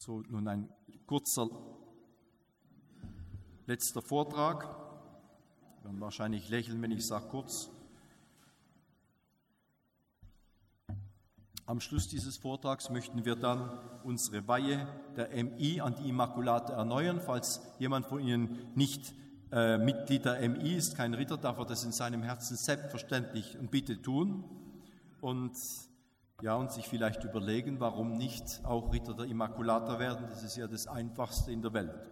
So, nun ein kurzer letzter Vortrag. Sie werden wahrscheinlich lächeln, wenn ich sage kurz. Am Schluss dieses Vortrags möchten wir dann unsere Weihe der MI an die Immaculate erneuern. Falls jemand von Ihnen nicht Mitglied der MI ist, kein Ritter, darf er das in seinem Herzen selbstverständlich und bitte tun. Und sich vielleicht überlegen, warum nicht auch Ritter der Immaculata werden. Das ist ja das Einfachste in der Welt.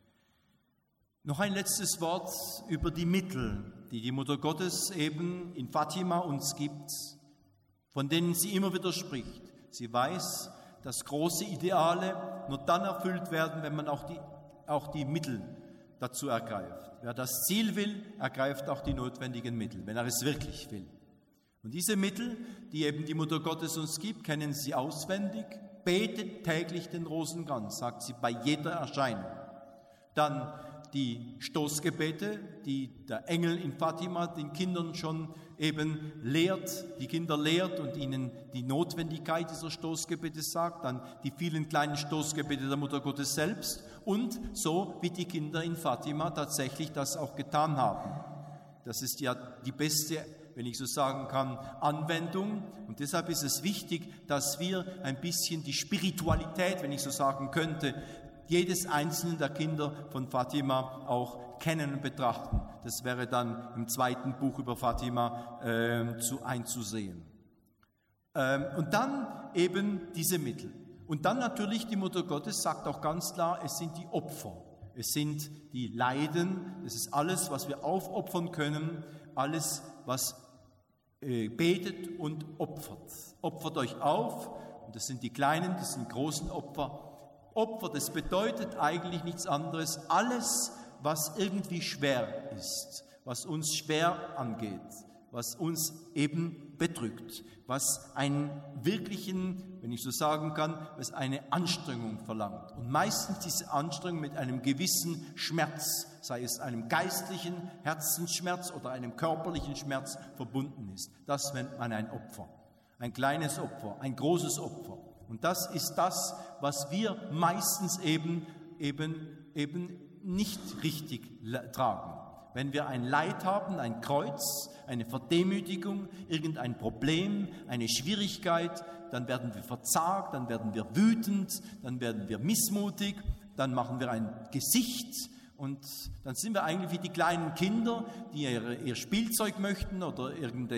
Noch ein letztes Wort über die Mittel, die die Mutter Gottes eben in Fatima uns gibt, von denen sie immer wieder spricht. Sie weiß, dass große Ideale nur dann erfüllt werden, wenn man auch die Mittel dazu ergreift. Wer das Ziel will, ergreift auch die notwendigen Mittel, wenn er es wirklich will. Und diese Mittel, die eben die Mutter Gottes uns gibt, kennen Sie auswendig. Betet täglich den Rosenkranz, sagt sie bei jeder Erscheinung. Dann die Stoßgebete, die der Engel in Fatima den Kindern schon eben lehrt, die Kinder lehrt und ihnen die Notwendigkeit dieser Stoßgebete sagt. Dann die vielen kleinen Stoßgebete der Mutter Gottes selbst und so, wie die Kinder in Fatima tatsächlich das auch getan haben. Das ist ja die beste, wenn ich so sagen kann, Anwendung. Und deshalb ist es wichtig, dass wir ein bisschen die Spiritualität, wenn ich so sagen könnte, jedes einzelnen der Kinder von Fatima auch kennen und betrachten. Das wäre dann im zweiten Buch über Fatima einzusehen. Und dann eben diese Mittel. Und dann natürlich die Mutter Gottes sagt auch ganz klar, es sind die Opfer. Es sind die Leiden, das ist alles, was wir aufopfern können, alles, was betet und opfert. Opfert euch auf, und das sind die kleinen, das sind großen Opfer. Opfer, das bedeutet eigentlich nichts anderes, alles, was irgendwie schwer ist, was uns schwer angeht, was uns eben bedrückt, was einen wirklichen, wenn ich so sagen kann, was eine Anstrengung verlangt. Und meistens diese Anstrengung mit einem gewissen Schmerz, sei es einem geistlichen Herzensschmerz oder einem körperlichen Schmerz verbunden ist. Das nennt man ein Opfer. Ein kleines Opfer, ein großes Opfer. Und das ist das, was wir meistens eben nicht richtig tragen. Wenn wir ein Leid haben, ein Kreuz, eine Verdemütigung, irgendein Problem, eine Schwierigkeit, dann werden wir verzagt, dann werden wir wütend, dann werden wir missmutig, dann machen wir ein Gesicht und dann sind wir eigentlich wie die kleinen Kinder, die ihr Spielzeug möchten oder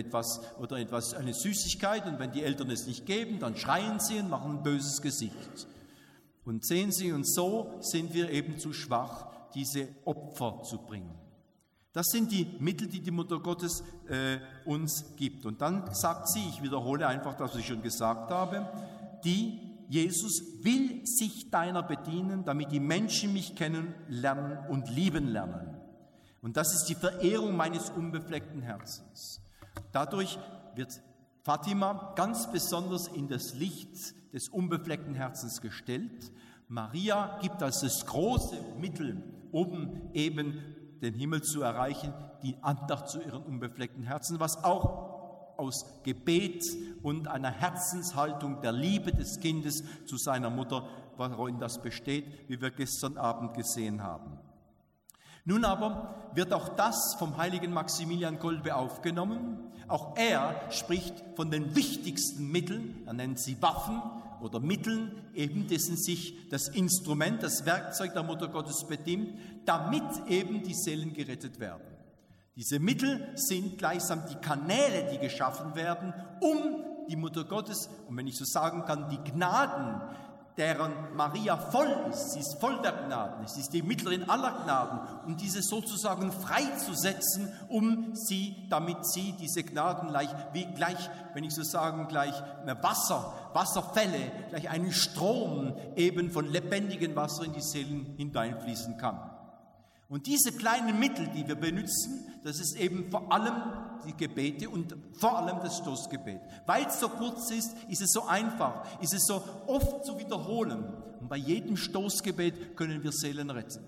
eine Süßigkeit, und wenn die Eltern es nicht geben, dann schreien sie und machen ein böses Gesicht. Und sehen Sie, und so sind wir eben zu schwach, diese Opfer zu bringen. Das sind die Mittel, die die Mutter Gottes uns gibt. Und dann sagt sie, ich wiederhole einfach das, was ich schon gesagt habe, Jesus will sich deiner bedienen, damit die Menschen mich kennen lernen und lieben lernen. Und das ist die Verehrung meines unbefleckten Herzens. Dadurch wird Fatima ganz besonders in das Licht des unbefleckten Herzens gestellt. Maria gibt als das große Mittel, um eben den Himmel zu erreichen, die Andacht zu ihrem unbefleckten Herzen, was auch aus Gebet und einer Herzenshaltung der Liebe des Kindes zu seiner Mutter, worin das besteht, wie wir gestern Abend gesehen haben. Nun aber wird auch das vom heiligen Maximilian Kolbe aufgenommen. Auch er spricht von den wichtigsten Mitteln, er nennt sie Waffen oder Mitteln, eben dessen sich das Instrument, das Werkzeug der Mutter Gottes bedient, damit eben die Seelen gerettet werden. Diese Mittel sind gleichsam die Kanäle, die geschaffen werden, um die Mutter Gottes, und wenn ich so sagen kann, die Gnaden, deren Maria voll ist, sie ist voll der Gnaden, sie ist die Mittlerin aller Gnaden, um diese sozusagen freizusetzen, damit sie diese Gnaden gleich, wenn ich so sagen, gleich Wasserfälle, gleich einen Strom eben von lebendigem Wasser in die Seelen hineinfließen kann. Und diese kleinen Mittel, die wir benutzen, das ist eben vor allem die Gebete und vor allem das Stoßgebet. Weil es so kurz ist, ist es so einfach, ist es so oft zu wiederholen. Und bei jedem Stoßgebet können wir Seelen retten.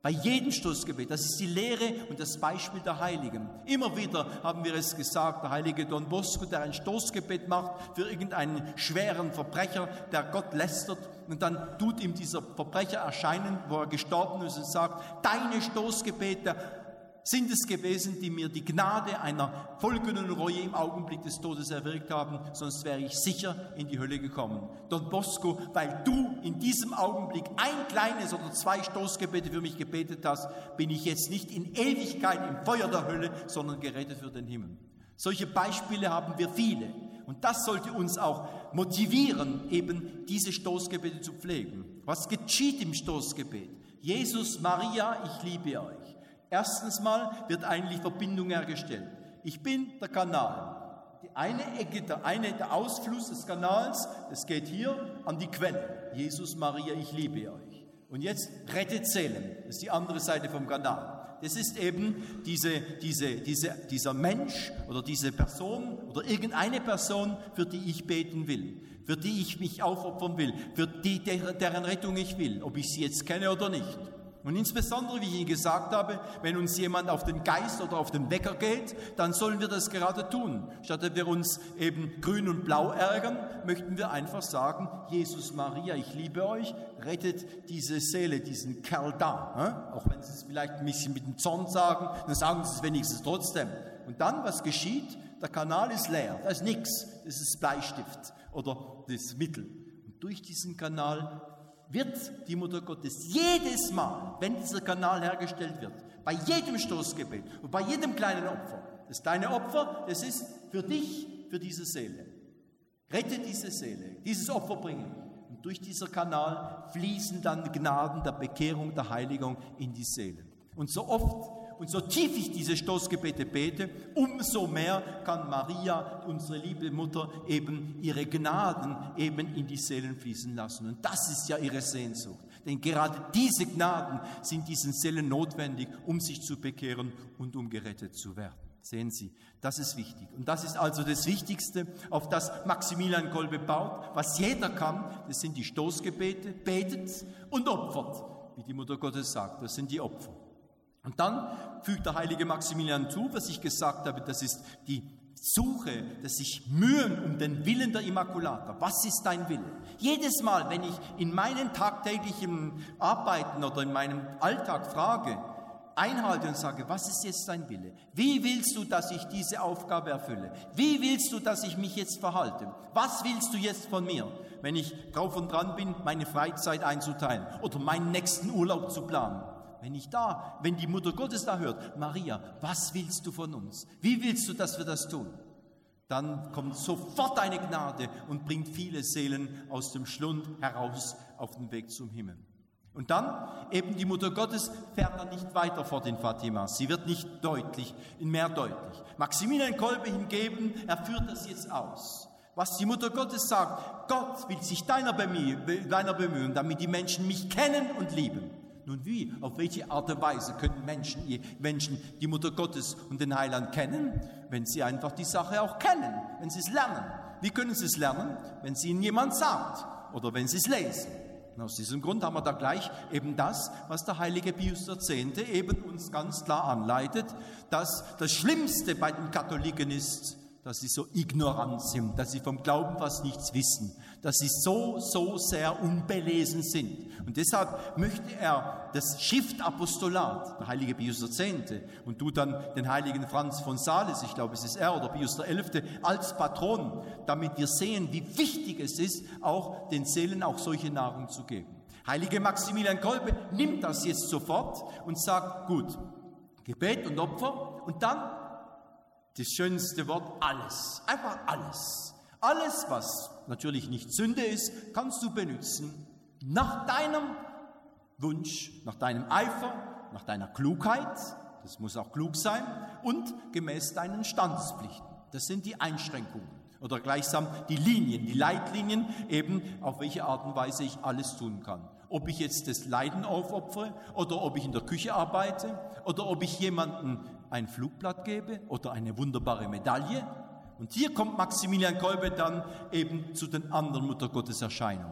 Bei jedem Stoßgebet, das ist die Lehre und das Beispiel der Heiligen. Immer wieder haben wir es gesagt, der heilige Don Bosco, der ein Stoßgebet macht für irgendeinen schweren Verbrecher, der Gott lästert, und dann tut ihm dieser Verbrecher erscheinen, wo er gestorben ist, und sagt, deine Stoßgebete sind es gewesen, die mir die Gnade einer folgenden Reue im Augenblick des Todes erwirkt haben, sonst wäre ich sicher in die Hölle gekommen. Don Bosco, weil du in diesem Augenblick ein kleines oder 2 Stoßgebete für mich gebetet hast, bin ich jetzt nicht in Ewigkeit im Feuer der Hölle, sondern gerettet für den Himmel. Solche Beispiele haben wir viele. Und das sollte uns auch motivieren, eben diese Stoßgebete zu pflegen. Was geschieht im Stoßgebet? Jesus, Maria, ich liebe euch. Erstens mal wird eigentlich Verbindung hergestellt. Ich bin der Kanal. Die eine Ecke, der Ausfluss des Kanals, das geht hier an die Quelle. Jesus, Maria, ich liebe euch. Und jetzt rettet Seelen. Das ist die andere Seite vom Kanal. Das ist eben dieser Mensch oder diese Person oder irgendeine Person, für die ich beten will, für die ich mich aufopfern will, für deren Rettung ich will, ob ich sie jetzt kenne oder nicht. Und insbesondere, wie ich Ihnen gesagt habe, wenn uns jemand auf den Geist oder auf den Wecker geht, dann sollen wir das gerade tun. Statt dass wir uns eben grün und blau ärgern, möchten wir einfach sagen, Jesus, Maria, ich liebe euch, rettet diese Seele, diesen Kerl da. Auch wenn Sie es vielleicht ein bisschen mit dem Zorn sagen, dann sagen Sie es wenigstens trotzdem. Und dann, was geschieht? Der Kanal ist leer, da ist nichts, das ist Bleistift oder das Mittel. Und durch diesen Kanal wird die Mutter Gottes jedes Mal, wenn dieser Kanal hergestellt wird, bei jedem Stoßgebet und bei jedem kleinen Opfer, das kleine Opfer, das ist für dich, für diese Seele. Rette diese Seele, dieses Opfer bringen. Und durch diesen Kanal fließen dann Gnaden der Bekehrung, der Heiligung in die Seele. Und so oft und so tief ich diese Stoßgebete bete, umso mehr kann Maria, unsere liebe Mutter, eben ihre Gnaden eben in die Seelen fließen lassen. Und das ist ja ihre Sehnsucht. Denn gerade diese Gnaden sind diesen Seelen notwendig, um sich zu bekehren und um gerettet zu werden. Sehen Sie, das ist wichtig. Und das ist also das Wichtigste, auf das Maximilian Kolbe baut. Was jeder kann, das sind die Stoßgebete, betet und opfert, wie die Mutter Gottes sagt. Das sind die Opfer. Und dann fügt der heilige Maximilian zu, was ich gesagt habe, das ist die Suche, das sich mühen um den Willen der Immaculata. Was ist dein Wille? Jedes Mal, wenn ich in meinen tagtäglichen Arbeiten oder in meinem Alltag frage, einhalte und sage, was ist jetzt dein Wille? Wie willst du, dass ich diese Aufgabe erfülle? Wie willst du, dass ich mich jetzt verhalte? Was willst du jetzt von mir, wenn ich drauf und dran bin, meine Freizeit einzuteilen oder meinen nächsten Urlaub zu planen? Wenn die Mutter Gottes da hört, Maria, was willst du von uns? Wie willst du, dass wir das tun? Dann kommt sofort eine Gnade und bringt viele Seelen aus dem Schlund heraus auf den Weg zum Himmel. Und dann eben die Mutter Gottes fährt dann nicht weiter fort in Fatima. Sie wird nicht mehr deutlich. Maximilian Kolbe hingegen, er führt das jetzt aus. Was die Mutter Gottes sagt, Gott will sich deiner bemühen, damit die Menschen mich kennen und lieben. Nun wie, auf welche Art und Weise können Menschen die Mutter Gottes und den Heiland kennen? Wenn sie einfach die Sache auch kennen, wenn sie es lernen. Wie können sie es lernen? Wenn es ihnen jemand sagt oder wenn sie es lesen. Und aus diesem Grund haben wir da gleich eben das, was der heilige Pius X. eben uns ganz klar anleitet, dass das Schlimmste bei den Katholiken ist, dass sie so ignorant sind, dass sie vom Glauben fast nichts wissen, dass sie so sehr unbelesen sind. Und deshalb möchte er das Schriftapostolat, der heilige Pius X. und du dann den heiligen Franz von Sales, ich glaube es ist er, oder Pius XI., als Patron, damit wir sehen, wie wichtig es ist, auch den Seelen auch solche Nahrung zu geben. Heilige Maximilian Kolbe nimmt das jetzt sofort und sagt, gut, Gebet und Opfer und dann das schönste Wort, alles. Einfach alles. Alles, was natürlich nicht Sünde ist, kannst du benutzen nach deinem Wunsch, nach deinem Eifer, nach deiner Klugheit, das muss auch klug sein, und gemäß deinen Standespflichten. Das sind die Einschränkungen oder gleichsam die Linien, die Leitlinien, eben auf welche Art und Weise ich alles tun kann. Ob ich jetzt das Leiden aufopfere oder ob ich in der Küche arbeite oder ob ich jemandem ein Flugblatt gebe oder eine wunderbare Medaille. Und hier kommt Maximilian Kolbe dann eben zu den anderen Muttergotteserscheinungen.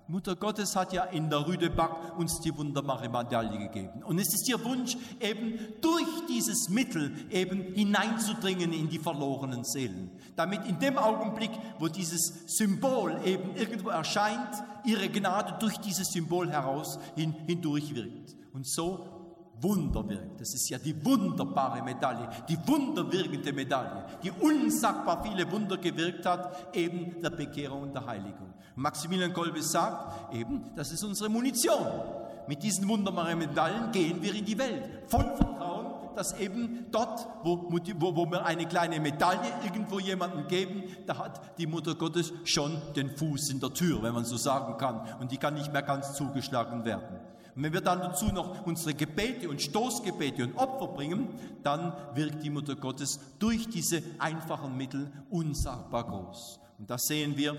Mutter Gottes hat ja in der Rüdeback uns die wunderbare Medaille gegeben. Und es ist ihr Wunsch, eben durch dieses Mittel eben hineinzudringen in die verlorenen Seelen. Damit in dem Augenblick, wo dieses Symbol eben irgendwo erscheint, ihre Gnade durch dieses Symbol hindurch wirkt. Und so Wunder wirkt. Das ist ja die wunderbare Medaille, die wunderwirkende Medaille, die unsagbar viele Wunder gewirkt hat, eben der Bekehrung und der Heiligung. Und Maximilian Kolbe sagt eben, das ist unsere Munition. Mit diesen wunderbaren Medaillen gehen wir in die Welt, voll Vertrauen, dass eben dort, wo wir eine kleine Medaille irgendwo jemandem geben, da hat die Mutter Gottes schon den Fuß in der Tür, wenn man so sagen kann, und die kann nicht mehr ganz zugeschlagen werden. Und wenn wir dann dazu noch unsere Gebete und Stoßgebete und Opfer bringen, dann wirkt die Mutter Gottes durch diese einfachen Mittel unsagbar groß. Und das sehen wir.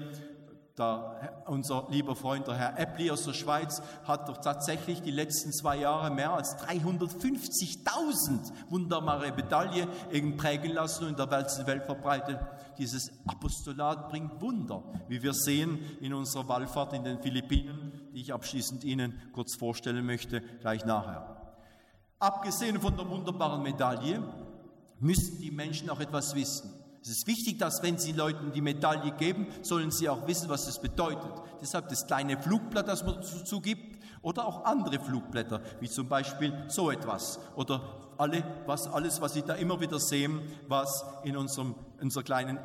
Unser lieber Freund, der Herr Eppli aus der Schweiz, hat doch tatsächlich die letzten 2 Jahre mehr als 350.000 wunderbare Medaillen prägen lassen und in der ganzen Welt verbreitet. Dieses Apostolat bringt Wunder, wie wir sehen in unserer Wallfahrt in den Philippinen, die ich abschließend Ihnen kurz vorstellen möchte, gleich nachher. Abgesehen von der wunderbaren Medaille müssen die Menschen auch etwas wissen. Es ist wichtig, dass, wenn Sie Leuten die Medaille geben, sollen sie auch wissen, was es bedeutet. Deshalb das kleine Flugblatt, das man dazu gibt, oder auch andere Flugblätter, wie zum Beispiel so etwas. Oder alles, was Sie da immer wieder sehen, was in unserer kleinen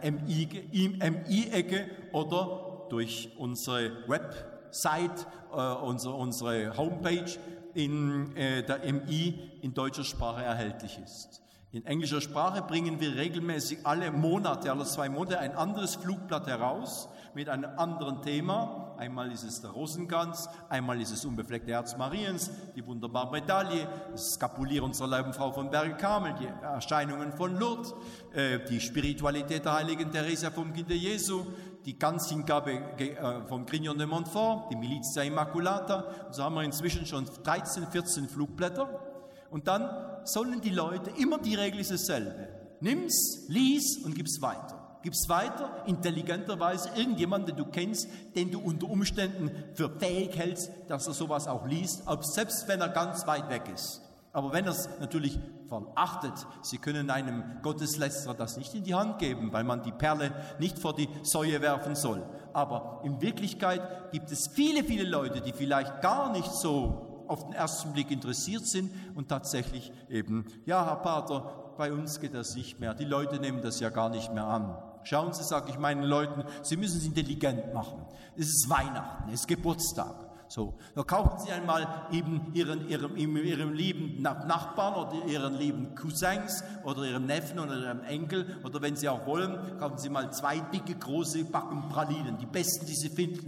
MI-Ecke oder durch unsere Website, unsere Homepage in der MI in deutscher Sprache erhältlich ist. In englischer Sprache bringen wir regelmäßig alle 2 Monate ein anderes Flugblatt heraus mit einem anderen Thema. Einmal ist es der Rosenkranz, einmal ist es unbefleckte Herz Mariens, die wunderbare Medaille, das Skapulier unserer Leibenfrau von Berge-Karmel, die Erscheinungen von Lourdes, die Spiritualität der heiligen Theresia vom Kinde Jesu, die Ganzhingabe von Grignon de Montfort, die Militia Immaculata. Und so haben wir inzwischen schon 13, 14 Flugblätter. Und dann sollen die Leute, immer die Regel ist dasselbe. Nimm's, lies und gib's weiter. Gib's weiter, intelligenterweise, irgendjemand, den du kennst, den du unter Umständen für fähig hältst, dass er sowas auch liest, selbst wenn er ganz weit weg ist. Aber wenn er es natürlich verachtet, Sie können einem Gotteslästerer das nicht in die Hand geben, weil man die Perle nicht vor die Säue werfen soll. Aber in Wirklichkeit gibt es viele, viele Leute, die vielleicht gar nicht so auf den ersten Blick interessiert sind und tatsächlich eben, ja, Herr Pater, bei uns geht das nicht mehr. Die Leute nehmen das ja gar nicht mehr an. Schauen Sie, sage ich meinen Leuten, Sie müssen es intelligent machen. Es ist Weihnachten, es ist Geburtstag. So, da kaufen Sie einmal eben Ihrem lieben Nachbarn oder Ihren lieben Cousins oder Ihrem Neffen oder Ihrem Enkel oder wenn Sie auch wollen, kaufen Sie mal 2 dicke, große Backen Pralinen, die besten, die Sie finden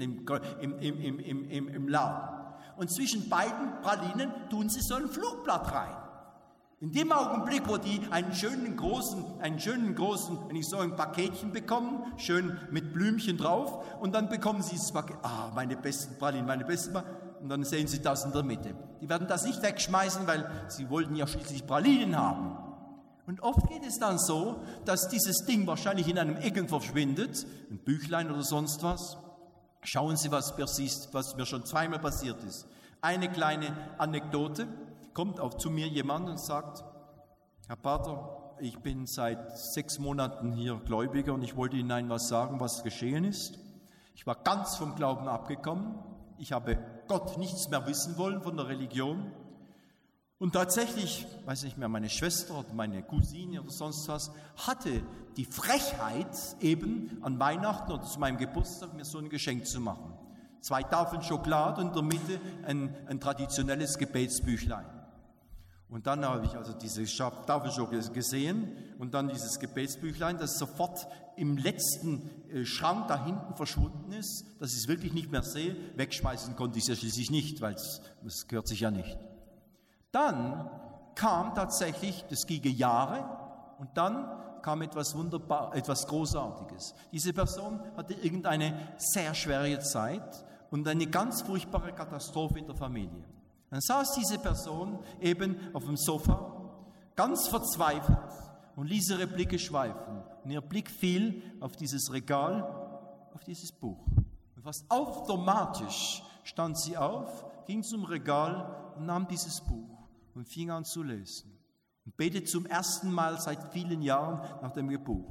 im Laden. Und zwischen beiden Pralinen tun Sie so ein Flugblatt rein. In dem Augenblick, wo die einen schönen großen, wenn ich so ein Paketchen bekommen, schön mit Blümchen drauf, und dann bekommen Sie das Paket, meine besten Pralinen, und dann sehen Sie das in der Mitte. Die werden das nicht wegschmeißen, weil sie wollten ja schließlich Pralinen haben. Und oft geht es dann so, dass dieses Ding wahrscheinlich in einem Ecken verschwindet, ein Büchlein oder sonst was. Schauen Sie, was mir schon 2-mal passiert ist. Eine kleine Anekdote. Kommt auch zu mir jemand und sagt, Herr Pater, ich bin seit 6 Monaten hier Gläubiger und ich wollte Ihnen was sagen, was geschehen ist. Ich war ganz vom Glauben abgekommen. Ich habe Gott nichts mehr wissen wollen von der Religion. Und tatsächlich, weiß nicht mehr, meine Schwester oder meine Cousine oder sonst was, hatte die Frechheit, eben an Weihnachten oder zu meinem Geburtstag mir so ein Geschenk zu machen. 2 Tafeln Schokolade und in der Mitte ein traditionelles Gebetsbüchlein. Und dann habe ich also diese Tafel Schokolade gesehen und dann dieses Gebetsbüchlein, das sofort im letzten Schrank da hinten verschwunden ist, dass ich es wirklich nicht mehr sehe. Wegschmeißen konnte ich es ja schließlich nicht, weil es gehört sich ja nicht. Dann kam tatsächlich, das ging Jahre, und dann kam etwas etwas Großartiges. Diese Person hatte irgendeine sehr schwere Zeit und eine ganz furchtbare Katastrophe in der Familie. Dann saß diese Person eben auf dem Sofa, ganz verzweifelt, und ließ ihre Blicke schweifen. Und ihr Blick fiel auf dieses Regal, auf dieses Buch. Und fast automatisch stand sie auf, ging zum Regal und nahm dieses Buch und fing an zu lesen. Und betete zum ersten Mal seit vielen Jahren nach dem Buch.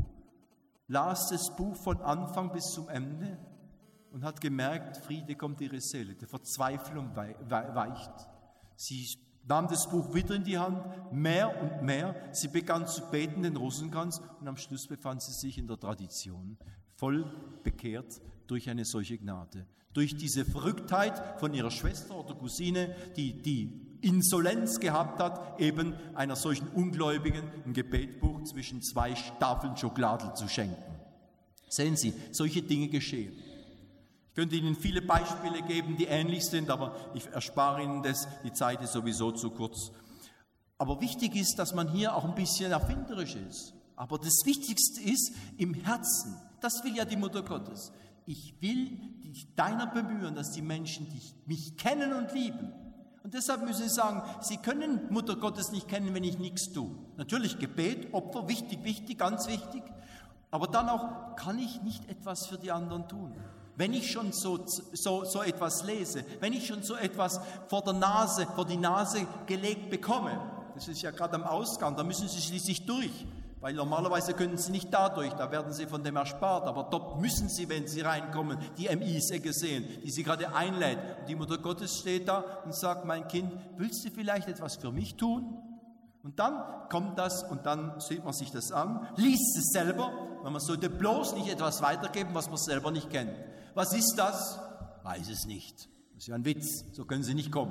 Las das Buch von Anfang bis zum Ende und hat gemerkt, Friede kommt ihre Seele, die Verzweiflung weicht. Sie nahm das Buch wieder in die Hand, mehr und mehr. Sie begann zu beten, den Rosenkranz, und am Schluss befand sie sich in der Tradition, voll bekehrt durch eine solche Gnade. Durch diese Verrücktheit von ihrer Schwester oder Cousine, die Insolenz gehabt hat, eben einer solchen Ungläubigen ein Gebetbuch zwischen 2 Tafeln Schokolade zu schenken. Sehen Sie, solche Dinge geschehen. Ich könnte Ihnen viele Beispiele geben, die ähnlich sind, aber ich erspare Ihnen das, die Zeit ist sowieso zu kurz. Aber wichtig ist, dass man hier auch ein bisschen erfinderisch ist. Aber das Wichtigste ist im Herzen. Das will ja die Mutter Gottes. Ich will dich deiner bemühen, dass die Menschen mich kennen und lieben. Und deshalb müssen Sie sagen, Sie können Mutter Gottes nicht kennen, wenn ich nichts tue. Natürlich Gebet, Opfer, wichtig, ganz wichtig. Aber dann auch, kann ich nicht etwas für die anderen tun? Wenn ich schon so etwas lese, wenn ich schon so etwas vor die Nase gelegt bekomme, das ist ja gerade am Ausgang, da müssen Sie schließlich durch, weil normalerweise können Sie nicht dadurch, da werden Sie von dem erspart, aber dort müssen Sie, wenn Sie reinkommen, die MI-Säcke sehen, die Sie gerade einlädt. Und die Mutter Gottes steht da und sagt, mein Kind, willst du vielleicht etwas für mich tun? Und dann kommt das und dann sieht man sich das an, liest es selber, weil man sollte bloß nicht etwas weitergeben, was man selber nicht kennt. Was ist das? Weiß es nicht. Das ist ja ein Witz, so können Sie nicht kommen.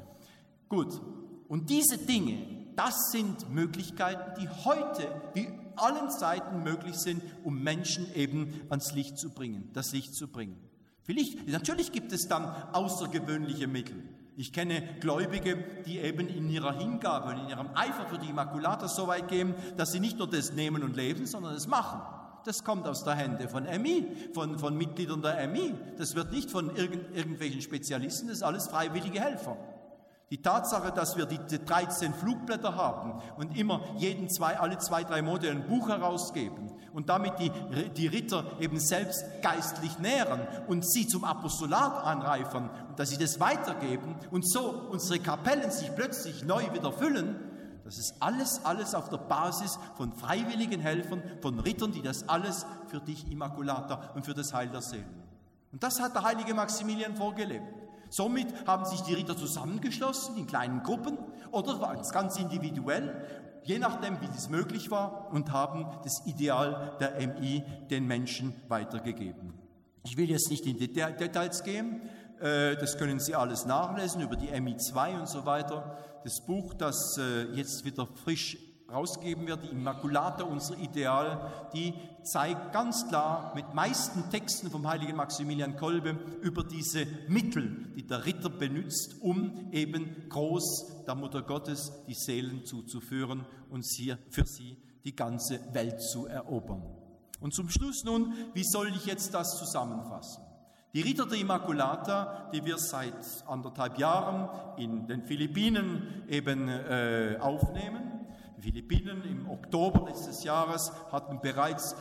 Gut, und diese Dinge, das sind Möglichkeiten, die heute, wie allen Zeiten möglich sind, um Menschen eben ans Licht zu bringen, das Licht zu bringen. Natürlich gibt es dann außergewöhnliche Mittel. Ich kenne Gläubige, die eben in ihrer Hingabe und in ihrem Eifer für die Immaculata so weit gehen, dass sie nicht nur das nehmen und leben, sondern es machen. Das kommt aus der Hände von MI, von Mitgliedern der MI. Das wird nicht von irgendwelchen Spezialisten, das sind alles freiwillige Helfer. Die Tatsache, dass wir die 13 Flugblätter haben und immer alle 2-3 Monate ein Buch herausgeben und damit die Ritter eben selbst geistlich nähren und sie zum Apostolat anreifern und dass sie das weitergeben und so unsere Kapellen sich plötzlich neu wieder füllen, das ist alles auf der Basis von freiwilligen Helfern, von Rittern, die das alles für dich, Immaculata, und für das Heil der Seelen. Und das hat der heilige Maximilian vorgelebt. Somit haben sich die Ritter zusammengeschlossen in kleinen Gruppen oder ganz individuell, je nachdem, wie das möglich war, und haben das Ideal der MI den Menschen weitergegeben. Ich will jetzt nicht in die Details gehen, das können Sie alles nachlesen über die MI 2 und so weiter. Das Buch, das jetzt wieder frisch rausgegeben wird, die Immaculata, unser Ideal, die zeigt ganz klar mit meisten Texten vom heiligen Maximilian Kolbe über diese Mittel, die der Ritter benutzt, um eben groß der Mutter Gottes die Seelen zuzuführen und für sie die ganze Welt zu erobern. Und zum Schluss nun, wie soll ich jetzt das zusammenfassen? Die Ritter der Immaculata, die wir seit 1,5 Jahren in den Philippinen eben aufnehmen. Die Philippinen im Oktober letztes Jahres hatten bereits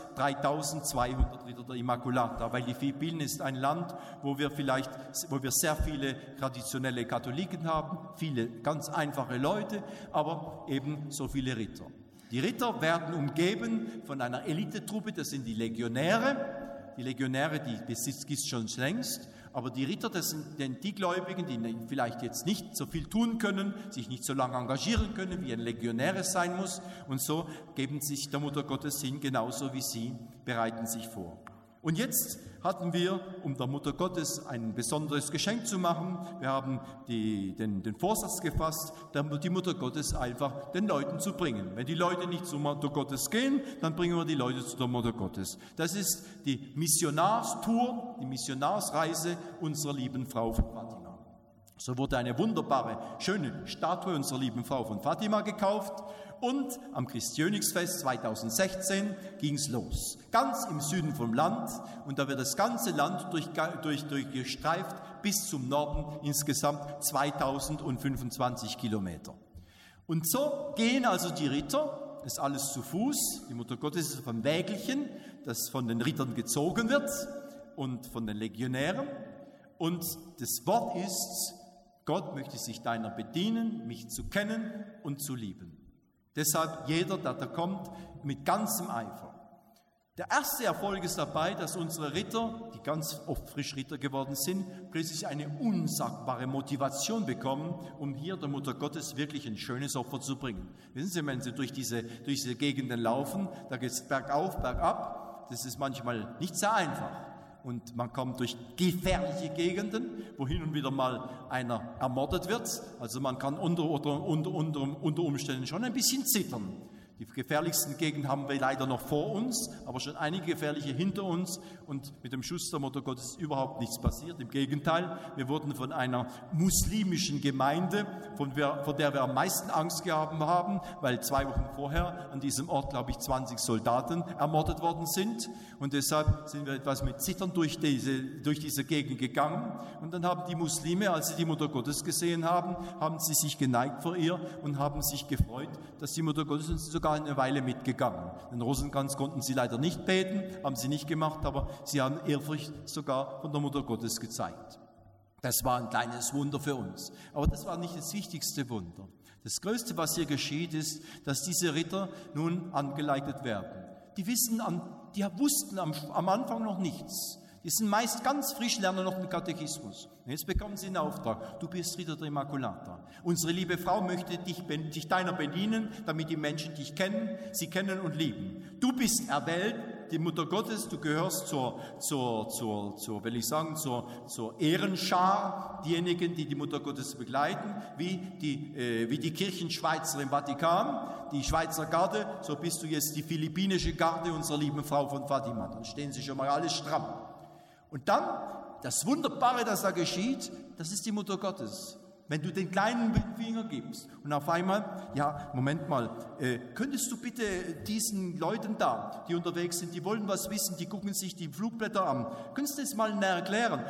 3.200 Ritter der Immaculata, weil die Philippinen ist ein Land, wo wir sehr viele traditionelle Katholiken haben, viele ganz einfache Leute, aber eben so viele Ritter. Die Ritter werden umgeben von einer Elitetruppe, das sind die Legionäre. Die Legionäre, die gibt es schon längst, aber die Ritter, das sind die Gläubigen, die vielleicht jetzt nicht so viel tun können, sich nicht so lange engagieren können, wie ein Legionär es sein muss, und so geben sich der Mutter Gottes hin, genauso wie sie, bereiten sich vor. Und jetzt hatten wir, um der Mutter Gottes ein besonderes Geschenk zu machen, wir haben den Vorsatz gefasst, die Mutter Gottes einfach den Leuten zu bringen. Wenn die Leute nicht zur Mutter Gottes gehen, dann bringen wir die Leute zu der Mutter Gottes. Das ist die Missionarstour, die Missionarsreise unserer lieben Frau von Fatima. So wurde eine wunderbare, schöne Statue unserer lieben Frau von Fatima gekauft. Und am Christkönigfest 2016 ging es los. Ganz im Süden vom Land. Und da wird das ganze Land durchgestreift bis zum Norden, insgesamt 2025 Kilometer. Und so gehen also die Ritter, das ist alles zu Fuß. Die Mutter Gottes ist auf einem Wägelchen, das von den Rittern gezogen wird. und von den Legionären. Und das Wort ist, Gott möchte sich deiner bedienen, mich zu kennen und zu lieben. Deshalb jeder, der da kommt, mit ganzem Eifer. Der erste Erfolg ist dabei, dass unsere Ritter, die ganz oft frisch Ritter geworden sind, plötzlich eine unsagbare Motivation bekommen, um hier der Mutter Gottes wirklich ein schönes Opfer zu bringen. Wissen Sie, wenn Sie durch diese Gegenden laufen, da geht es bergauf, bergab, das ist manchmal nicht sehr einfach. Und man kommt durch gefährliche Gegenden, wo hin und wieder mal einer ermordet wird. Also man kann unter Umständen schon ein bisschen zittern. Die gefährlichsten Gegenden haben wir leider noch vor uns, aber schon einige gefährliche hinter uns. Und mit dem Schuss der Mutter Gottes ist überhaupt nichts passiert. Im Gegenteil, wir wurden von einer muslimischen Gemeinde, von der wir am meisten Angst gehabt haben, weil 2 Wochen vorher an diesem Ort, glaube ich, 20 Soldaten ermordet worden sind. Und deshalb sind wir etwas mit Zittern durch diese Gegend gegangen. Und dann haben die Muslime, als sie die Mutter Gottes gesehen haben, haben sie sich geneigt vor ihr und haben sich gefreut, dass die Mutter Gottes uns sogar eine Weile mitgegangen. Den Rosenkranz konnten sie leider nicht beten, haben sie nicht gemacht, aber sie haben Ehrfurcht sogar von der Mutter Gottes gezeigt. Das war ein kleines Wunder für uns. Aber das war nicht das wichtigste Wunder. Das Größte, was hier geschieht, ist, dass diese Ritter nun angeleitet werden. Die wussten am Anfang noch nichts. Die sind meist ganz frisch, lernen noch den Katechismus. Und jetzt bekommen sie einen Auftrag. Du bist Ritter der Immaculata. Unsere liebe Frau möchte dich deiner bedienen, damit die Menschen dich kennen, sie kennen und lieben. Du bist erwählt, die Mutter Gottes, du gehörst zur Ehrenschar, diejenigen, die die Mutter Gottes begleiten, wie die Kirchenschweizer im Vatikan, die Schweizer Garde, so bist du jetzt die philippinische Garde unserer lieben Frau von Fatima. Dann stehen sie schon mal alle stramm. Und dann, das Wunderbare, das da geschieht, das ist die Mutter Gottes. Wenn du den kleinen Finger gibst und auf einmal, ja, Moment mal, könntest du bitte diesen Leuten da, die unterwegs sind, die wollen was wissen, die gucken sich die Flugblätter an, könntest du das mal näher erklären?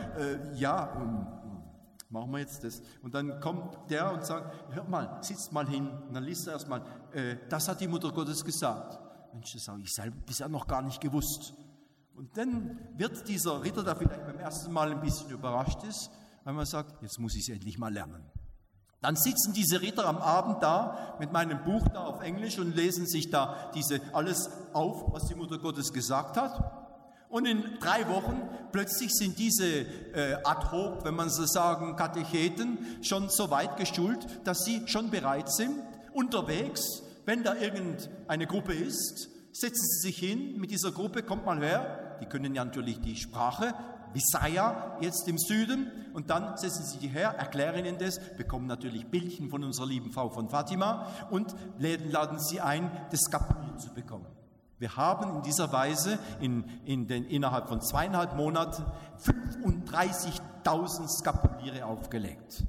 Machen wir jetzt das. Und dann kommt der und sagt, hör mal, sitzt mal hin. Und dann liest er erstmal, das hat die Mutter Gottes gesagt. Mensch, das habe ich selber bisher noch gar nicht gewusst. Und dann wird dieser Ritter, der vielleicht beim ersten Mal ein bisschen überrascht ist, weil man sagt, jetzt muss ich es endlich mal lernen. Dann sitzen diese Ritter am Abend da mit meinem Buch da auf Englisch und lesen sich da alles auf, was die Mutter Gottes gesagt hat. Und in 3 Wochen plötzlich sind diese ad hoc, wenn man so sagen, Katecheten schon so weit geschult, dass sie schon bereit sind, unterwegs, wenn da irgendeine Gruppe ist, setzen sie sich hin, mit dieser Gruppe, kommt mal her, die können ja natürlich die Sprache, Visaya jetzt im Süden, und dann setzen sie die her, erklären ihnen das, bekommen natürlich Bildchen von unserer lieben Frau von Fatima und laden sie ein, das Skapulier zu bekommen. Wir haben in dieser Weise innerhalb von 2,5 Monaten 35.000 Skapuliere aufgelegt.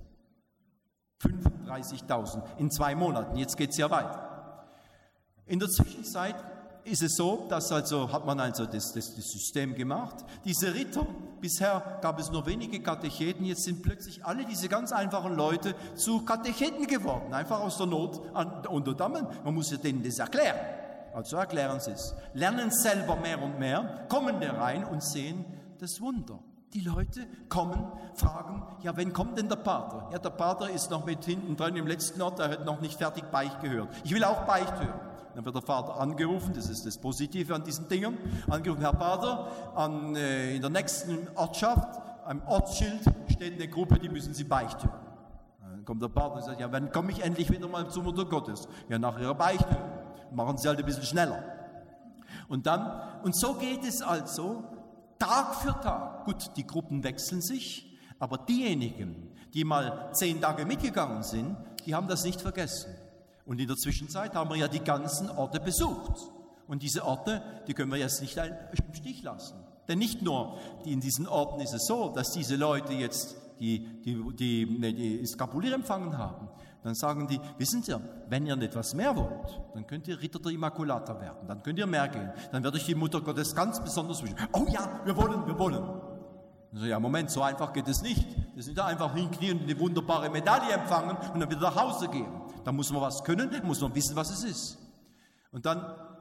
35.000 in 2 Monaten, jetzt geht es ja weiter. In der Zwischenzeit ist es so, hat man das System gemacht. Diese Ritter, bisher gab es nur wenige Katecheten, jetzt sind plötzlich alle diese ganz einfachen Leute zu Katecheten geworden, einfach aus der Not unter Dammen. Man muss ja denen das erklären. Also erklären sie es. Lernen selber mehr und mehr, kommen da rein und sehen das Wunder. Die Leute kommen, fragen, ja, wann kommt denn der Pater? Ja, der Pater ist noch mit hinten dran im letzten Ort, der hat noch nicht fertig Beicht gehört. Ich will auch Beicht hören. Dann wird der Vater angerufen, das ist das Positive an diesen Dingen, angerufen, Herr Pater, in der nächsten Ortschaft, am Ortsschild steht eine Gruppe, die müssen Sie Beicht hören. Dann kommt der Pater und sagt, ja, wann komme ich endlich wieder mal zur Mutter Gottes? Ja, nach Ihrer Beicht hören. Machen Sie halt ein bisschen schneller. Und so geht es also Tag für Tag. Gut, die Gruppen wechseln sich, aber diejenigen, die mal 10 Tage mitgegangen sind, die haben das nicht vergessen. Und in der Zwischenzeit haben wir ja die ganzen Orte besucht. Und diese Orte, die können wir jetzt nicht im Stich lassen. Denn nicht nur in diesen Orten ist es so, dass diese Leute jetzt die Skapulier empfangen haben. Dann sagen die, wissen Sie, wenn ihr etwas mehr wollt, dann könnt ihr Ritter der Immaculata werden. Dann könnt ihr mehr gehen. Dann werde ich die Mutter Gottes ganz besonders wünschen. Oh ja, wir wollen. Also, ja, Moment, so einfach geht es nicht. Wir sind da einfach hinknien und eine wunderbare Medaille empfangen und dann wieder nach Hause gehen. Da muss man was können, muss man wissen, was es ist. Und dann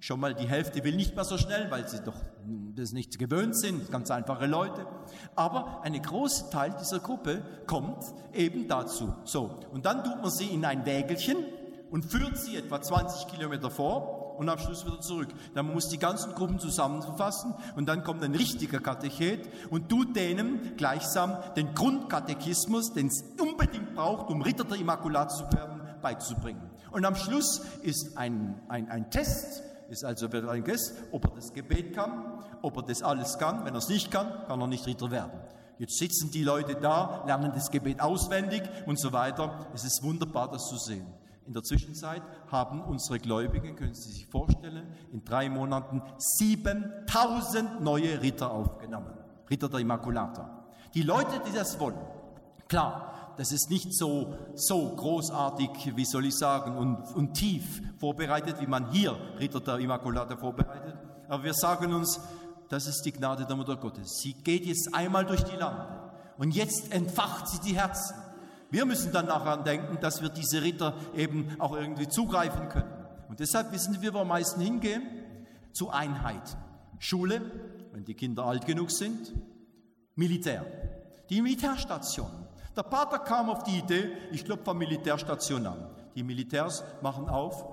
Schon mal die Hälfte will nicht mehr so schnell, weil sie doch das nicht gewöhnt sind, ganz einfache Leute. Aber ein großer Teil dieser Gruppe kommt eben dazu. So, und dann tut man sie in ein Wägelchen und führt sie etwa 20 Kilometer vor und am Schluss wieder zurück. Dann muss die ganzen Gruppen zusammenfassen und dann kommt ein richtiger Katechet und tut denen gleichsam den Grundkatechismus, den es unbedingt braucht, um Ritter der Immaculata zu werden, beizubringen. Und am Schluss ist ein Test, wird ein Test, ob er das Gebet kann, ob er das alles kann. Wenn er es nicht kann, kann er nicht Ritter werden. Jetzt sitzen die Leute da, lernen das Gebet auswendig und so weiter. Es ist wunderbar, das zu sehen. In der Zwischenzeit haben unsere Gläubigen, können Sie sich vorstellen, in 3 Monaten 7.000 neue Ritter aufgenommen. Ritter der Immaculata. Die Leute, die das wollen, klar, das ist nicht so großartig, wie soll ich sagen, und tief vorbereitet, wie man hier Ritter der Immaculata vorbereitet. Aber wir sagen uns, das ist die Gnade der Mutter Gottes. Sie geht jetzt einmal durch die Lande und jetzt entfacht sie die Herzen. Wir müssen dann nachher denken, dass wir diese Ritter eben auch irgendwie zugreifen können. Und deshalb wissen wir, wo wir am meisten hingehen? Zu Einheit. Schule, wenn die Kinder alt genug sind, Militär. Die Militärstation. Der Pater kam auf die Idee, ich klopfe am Militärstation an. Die Militärs machen auf,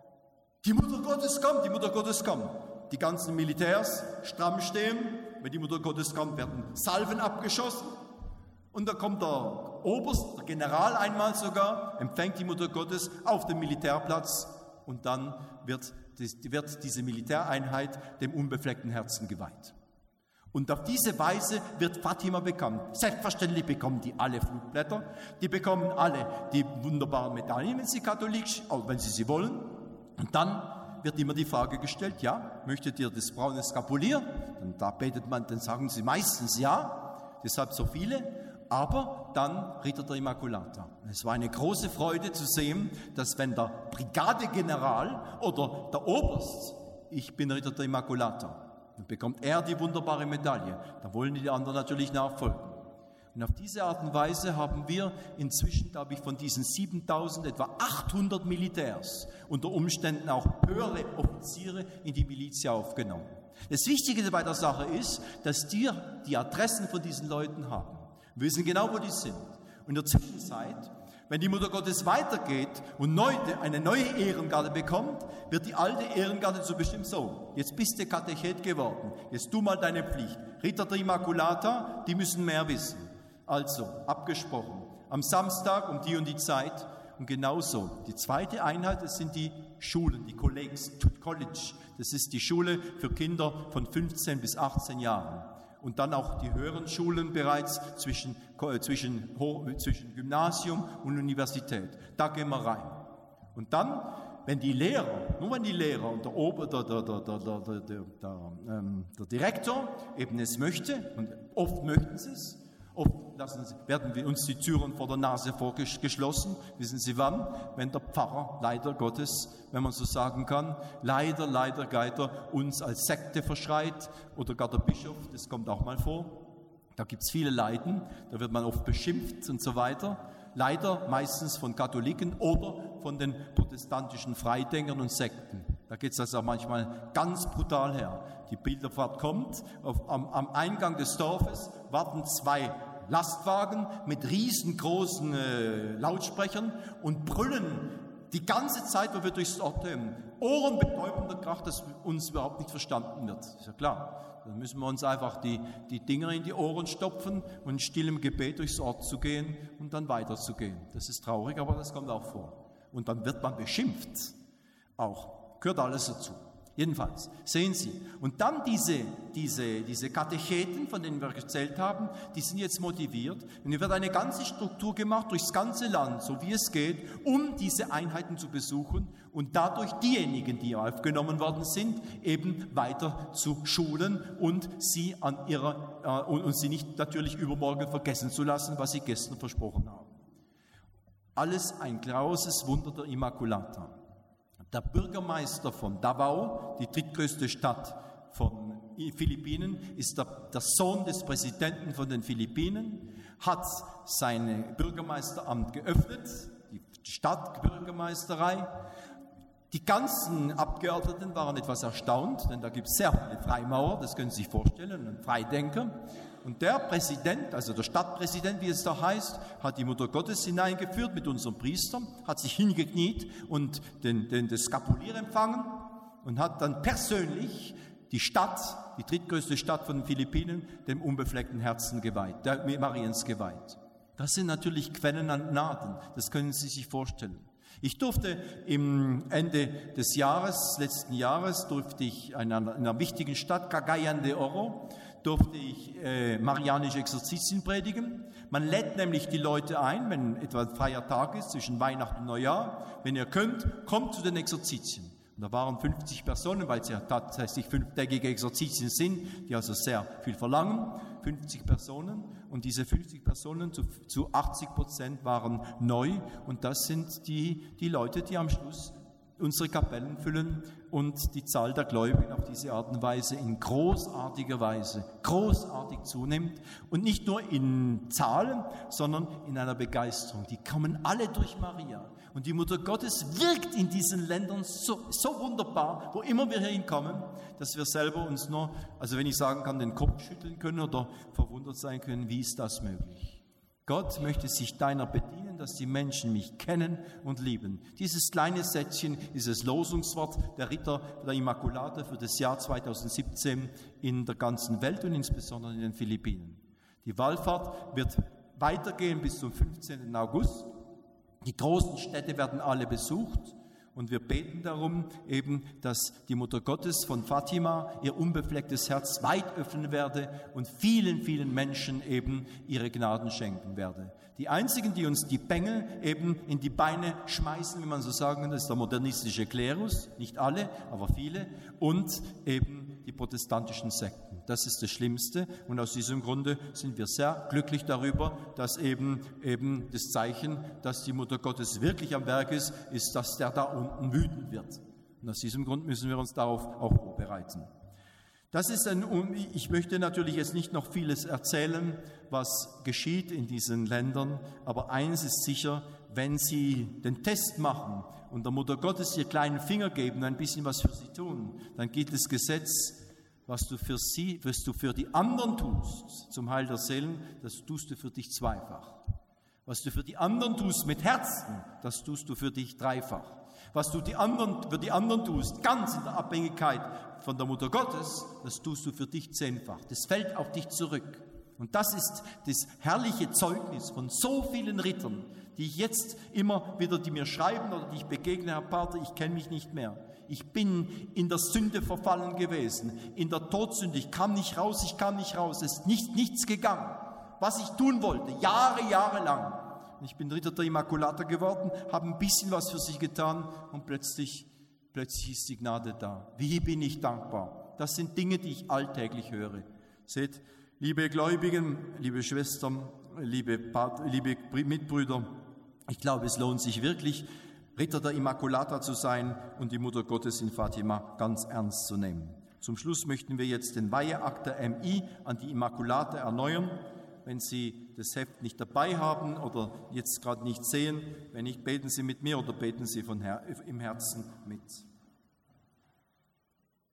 die Mutter Gottes kommt, die Mutter Gottes kommt. Die ganzen Militärs stramm stehen, wenn die Mutter Gottes kommt, werden Salven abgeschossen. Und da kommt der Oberst, der General einmal sogar, empfängt die Mutter Gottes auf dem Militärplatz und dann wird diese Militäreinheit dem unbefleckten Herzen geweiht. Und auf diese Weise wird Fatima bekannt. Selbstverständlich bekommen die alle Flugblätter, die bekommen alle die wunderbaren Medaillen, wenn sie katholisch, auch wenn sie wollen. Und dann wird immer die Frage gestellt, ja, möchtet ihr das braune Skapulier? Und da betet man, dann sagen sie meistens ja, deshalb so viele, aber dann Ritter der Immaculata. Es war eine große Freude zu sehen, dass wenn der Brigadegeneral oder der Oberst, ich bin Ritter der Immaculata, dann bekommt er die wunderbare Medaille. Da wollen die anderen natürlich nachfolgen. Und auf diese Art und Weise haben wir inzwischen, glaube ich, von diesen 7.000 etwa 800 Militärs, unter Umständen auch höhere Offiziere in die Miliz aufgenommen. Das Wichtige bei der Sache ist, dass die Adressen von diesen Leuten haben. Wir wissen genau, wo die sind. Und in der Zwischenzeit, wenn die Mutter Gottes weitergeht und eine neue Ehrengarde bekommt, wird die alte Ehrengarde so bestimmt so, jetzt bist du Katechet geworden, jetzt tu mal deine Pflicht. Ritter der Immaculata, die müssen mehr wissen. Also, abgesprochen, am Samstag um die und die Zeit und genauso. Die zweite Einheit, das sind die Schulen, die College, das ist die Schule für Kinder von 15 bis 18 Jahren. Und dann auch die höheren Schulen bereits zwischen Gymnasium und Universität. Da gehen wir rein. Und dann, wenn die Lehrer und der Direktor eben es möchte, und oft möchten sie es, oft werden wir uns die Türen vor der Nase vorgeschlossen. Wissen Sie wann? Wenn der Pfarrer, leider Gottes, wenn man so sagen kann, leider Geiter uns als Sekte verschreit oder gar der Bischof, das kommt auch mal vor. Da gibt es viele Leiden, da wird man oft beschimpft und so weiter. Leider meistens von Katholiken oder von den protestantischen Freidenkern und Sekten. Da geht es also manchmal ganz brutal her. Die Pilgerfahrt kommt, am Eingang des Dorfes warten 2 Lastwagen mit riesengroßen Lautsprechern und brüllen die ganze Zeit, wo wir durchs Ort gehen. Ohrenbetäubender Krach, dass uns überhaupt nicht verstanden wird. Ist ja klar. Dann müssen wir uns einfach die Dinger in die Ohren stopfen und in stillem Gebet durchs Ort zu gehen und dann weiterzugehen. Das ist traurig, aber das kommt auch vor. Und dann wird man beschimpft. Auch. Gehört alles dazu. Jedenfalls, sehen Sie. Und dann diese Katecheten, von denen wir erzählt haben, die sind jetzt motiviert. Und hier wird eine ganze Struktur gemacht durchs ganze Land, so wie es geht, um diese Einheiten zu besuchen und dadurch diejenigen, die aufgenommen worden sind, eben weiter zu schulen und sie und sie nicht natürlich übermorgen vergessen zu lassen, was sie gestern versprochen haben. Alles ein großes Wunder der Immaculata. Der Bürgermeister von Davao, die drittgrößte Stadt von Philippinen, ist der Sohn des Präsidenten von den Philippinen, hat sein Bürgermeisteramt geöffnet, die Stadtbürgermeisterei. Die ganzen Abgeordneten waren etwas erstaunt, denn da gibt es sehr viele Freimaurer, das können Sie sich vorstellen, und Freidenker. Und der Präsident, also der Stadtpräsident, wie es da heißt, hat die Mutter Gottes hineingeführt mit unserem Priester, hat sich hingekniet und das Skapulier empfangen und hat dann persönlich die Stadt, die drittgrößte Stadt von den Philippinen, dem unbefleckten Herzen geweiht, der Mariens geweiht. Das sind natürlich Quellen an Gnaden, das können Sie sich vorstellen. Ich durfte im Ende des Jahres, letzten Jahres, durfte ich in einer wichtigen Stadt, Cagayan de Oro, durfte ich marianische Exerzitien predigen. Man lädt nämlich die Leute ein, wenn etwa ein freier Tag ist, zwischen Weihnachten und Neujahr. Wenn ihr könnt, kommt zu den Exerzitien. Und da waren 50 Personen, weil es ja tatsächlich 5-tägige Exerzitien sind, die also sehr viel verlangen. 50 Personen. Und diese 50 Personen zu 80% waren neu. Und das sind die Leute, die am Schluss unsere Kapellen füllen und die Zahl der Gläubigen auf diese Art und Weise in großartiger Weise, großartig zunimmt. Und nicht nur in Zahlen, sondern in einer Begeisterung. Die kommen alle durch Maria. Und die Mutter Gottes wirkt in diesen Ländern so wunderbar, wo immer wir hier hinkommen, dass wir selber uns nur, also wenn ich sagen kann, den Kopf schütteln können oder verwundert sein können, wie ist das möglich? Gott möchte sich deiner bedienen, dass die Menschen mich kennen und lieben. Dieses kleine Sätzchen, dieses Losungswort der Ritter der Immaculata für das Jahr 2017 in der ganzen Welt und insbesondere in den Philippinen. Die Wallfahrt wird weitergehen bis zum 15. August. Die großen Städte werden alle besucht und wir beten darum eben, dass die Mutter Gottes von Fatima ihr unbeflecktes Herz weit öffnen werde und vielen, vielen Menschen eben ihre Gnaden schenken werde. Die einzigen, die uns die Bengel eben in die Beine schmeißen, wenn man so sagen kann, das ist der modernistische Klerus, nicht alle, aber viele, und eben die protestantischen Sekten. Das ist das Schlimmste und aus diesem Grunde sind wir sehr glücklich darüber, dass eben das Zeichen, dass die Mutter Gottes wirklich am Werk ist, dass der da unten wütend wird. Und aus diesem Grund müssen wir uns darauf auch vorbereiten. Ich möchte natürlich jetzt nicht noch vieles erzählen, was geschieht in diesen Ländern, aber eins ist sicher, wenn Sie den Test machen und der Mutter Gottes ihr kleinen Finger geben, ein bisschen was für sie tun, dann gilt das Gesetz, was du für die anderen tust, zum Heil der Seelen, das tust du für dich zweifach. Was du für die anderen tust mit Herzen, das tust du für dich dreifach. Was du für die anderen tust, ganz in der Abhängigkeit von der Mutter Gottes, das tust du für dich 10-fach. Das fällt auf dich zurück. Und das ist das herrliche Zeugnis von so vielen Rittern, die ich jetzt immer wieder, die mir schreiben oder die ich begegne, Herr Pater, ich kenne mich nicht mehr. Ich bin in der Sünde verfallen gewesen, in der Todsünde. Ich kam nicht raus. Es ist nichts gegangen. Was ich tun wollte, Jahre lang. Ich bin Ritter der Immaculata geworden, habe ein bisschen was für sie getan und plötzlich ist die Gnade da. Wie bin ich dankbar? Das sind Dinge, die ich alltäglich höre. Seht, liebe Gläubigen, liebe Schwestern, liebe Mitbrüder, ich glaube, es lohnt sich wirklich, Ritter der Immaculata zu sein und die Mutter Gottes in Fatima ganz ernst zu nehmen. Zum Schluss möchten wir jetzt den Weiheakt der MI an die Immaculata erneuern. Wenn Sie das Heft nicht dabei haben oder jetzt gerade nicht sehen, wenn nicht, beten Sie mit mir oder beten Sie im Herzen mit.